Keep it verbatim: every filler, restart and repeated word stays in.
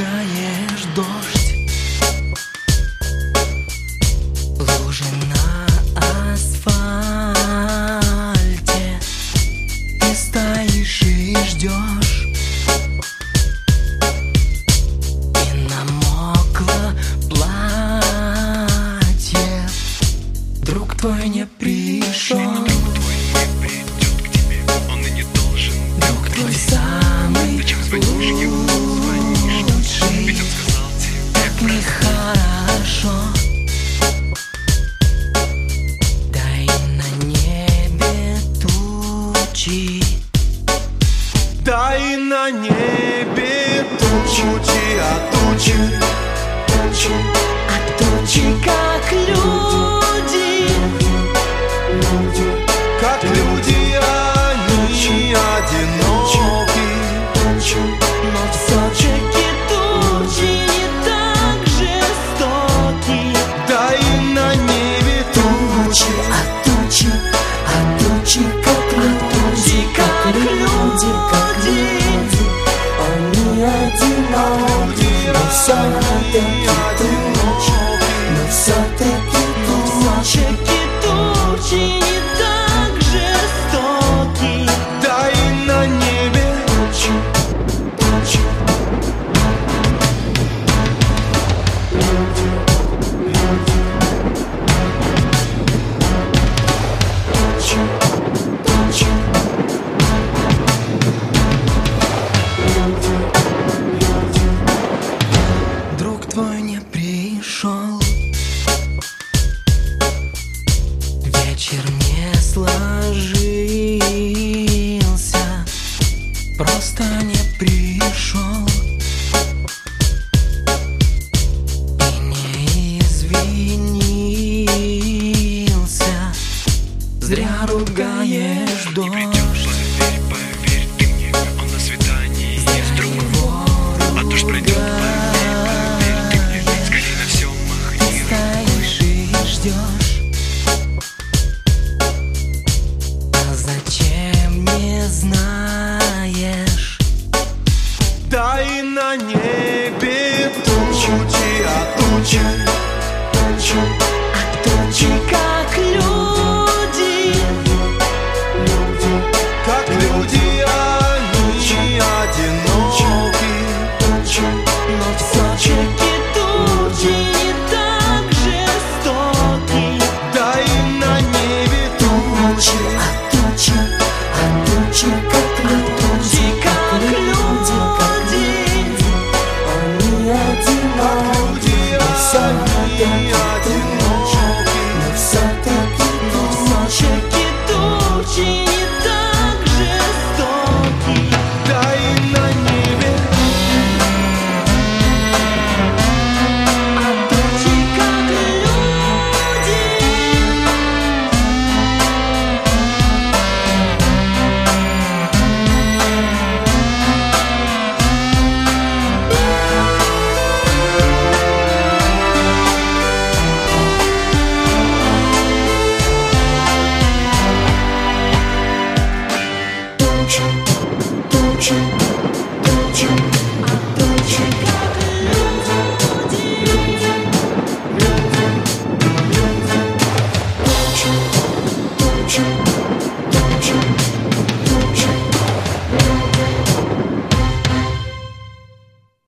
ругаешь дождь, лужи на асфальте. Ты стоишь и ждешь, и намокло платье. Друг твой не пришел, друг твой самый лучший. Так нехорошо. Дай на небе тучи, дай на небе тучи, а тучи, тучи, а тучи как люди, как люди, они одиноки. но все-таки тучи не так жестоки. Дай на небе тучи, А тучи, а тучи как люди, как люди, как люди. Они одиноки, но все-таки тучи, но все-таки тучи, тучи не так жестоки. дай на небе тучи, тучи. Друг твой не пришел, вечер не сложился, просто не пришел и не извинился. Зря ругаешь дождь, Поверь ты мне, он на свидании не с другом. А дождь пройдет, поверь, поверь ты мне, скорее на все махни. стоишь и ждешь.